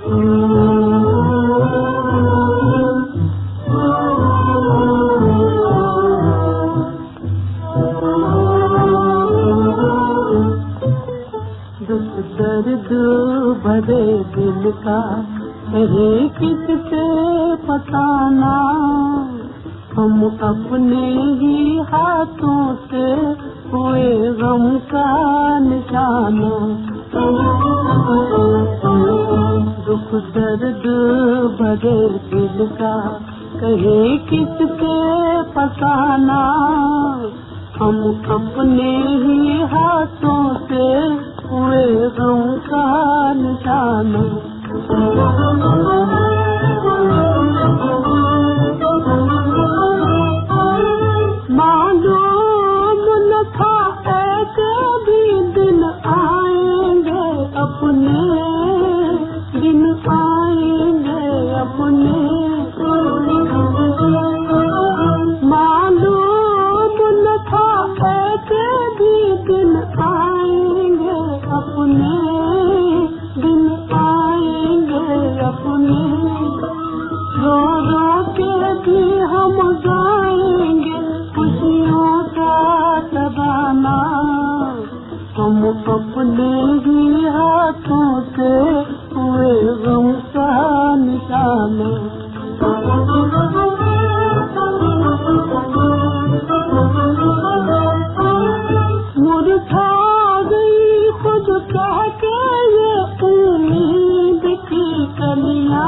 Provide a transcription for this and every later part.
दर्द भरे दिल का कहे किससे बताना, हम अपने ही हाथों से हुए गम का निशाना। दुख दर्द भरे दिल का कहे किससे बताना, हम अपने ही हाथों से हुए गम का निशाना। मालूम न था ऐसे भी दिन आएंगे अपने, दिन आएंगे अपने। मालूम न था ऐसे भी दिन आएंगे अपने, दिन आएंगे अपने। रो रो के भी हम गाएंगे खुशियों का तराना, हम अपने ही हाथों से हुए गम का निशाना। मुरझा गई खुद कह के ये उम्मीद की कलियां,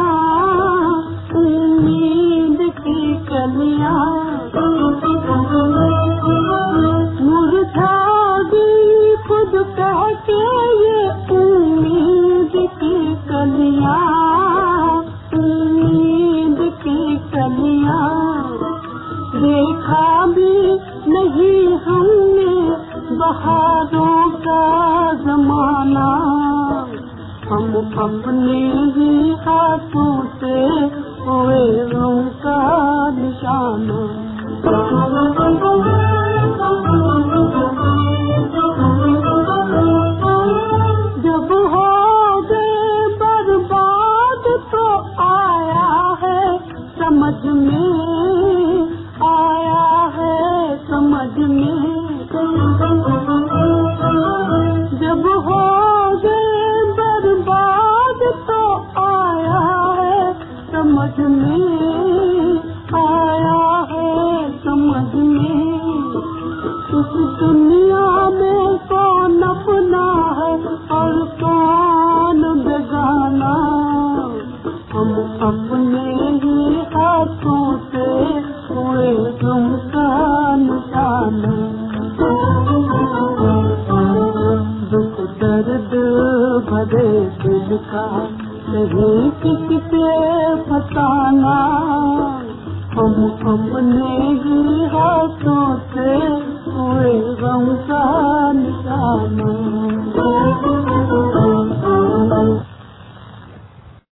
उम्मीद की कलियां। मुरझा गई खुद कह के ये उम्मीद की कलियां, उम्मीद की कलियां। देखा भी नहीं हमने बहारों का जमाना, हम अपने ही हाथों से हुए गम का निशाना। जब हो गए बर्बाद तो आया है समझ में, आया है समझ में। जब हो गए बर्बाद तो आया है समझ में, आया है समझ में। इस दुनिया में कौन अपना है और कौन बेगाना, हम अपने ही हाथों से हुए गम का निशाना। दुख दर्द भरे दिल का कहीं किससे बताना, हम अपने ही हाथों से